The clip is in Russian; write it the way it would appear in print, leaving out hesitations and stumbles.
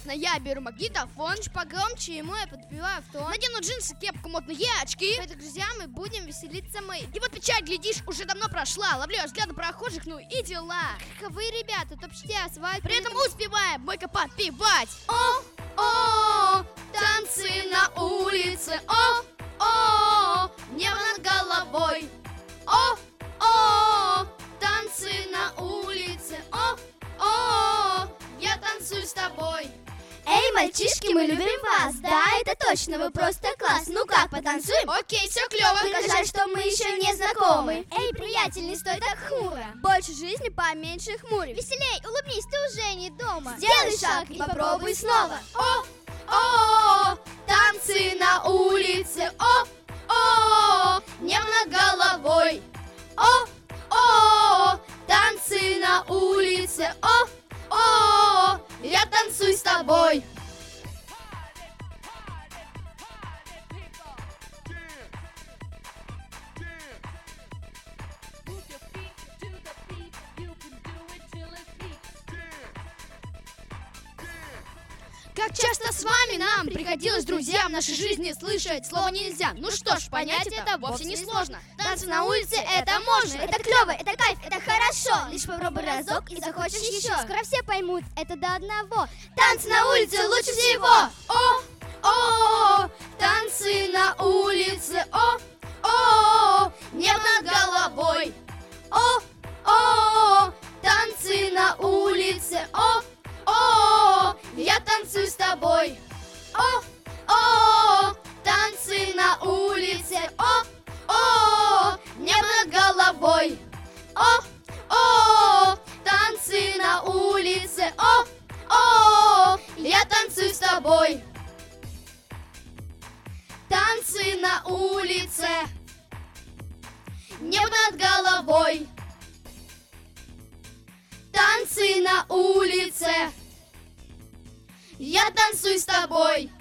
Ясно, я беру магнитофон. Чуть погромче, ему я подпеваю в тон. Надену джинсы, кепку, модные очки. Привет, друзья, мы будем веселиться мы. И вот печаль, глядишь, уже давно прошла. Ловлю взгляды прохожих, ну и дела. Каковы ребята, топчите асфальт. При этом успеваем бойко подпевать. О, Танцы на улице. О, небо над головой. О, танцы на улице. О, я танцую с тобой. эй, мальчишки, мы любим вас. Да, это точно, вы просто класс. Ну как, потанцуем? Окей, все клево. Только жаль, что мы еще не знакомы. Эй, приятель, не стой так хмуро. Больше жизни, поменьше хмурь. Веселей, улыбнись, ты уже не дома. Сделай шаг и попробуй снова. О, танцы на улице. О, небо над головой. О, танцы на улице. О, я танцую с тобой. Как часто с вами нам приходилось, друзьям, в нашей жизни слышать слово «нельзя». Ну что ж, понять это вовсе не сложно. Танцы на улице это можно, это клево, это кайф, это хорошо. Лишь попробуй разок и захочешь еще. Скоро все поймут, это до одного. Танцы на улице лучше всего. О, танцы на улице. О, небо над головой. О, танцы на улице. О, я танцую с тобой. О, танцы на улице. О, небо над головой. О, танцы на улице. О, я танцую с тобой. Танцы на улице. Небо над головой. Танцы на улице. Я танцую с тобой.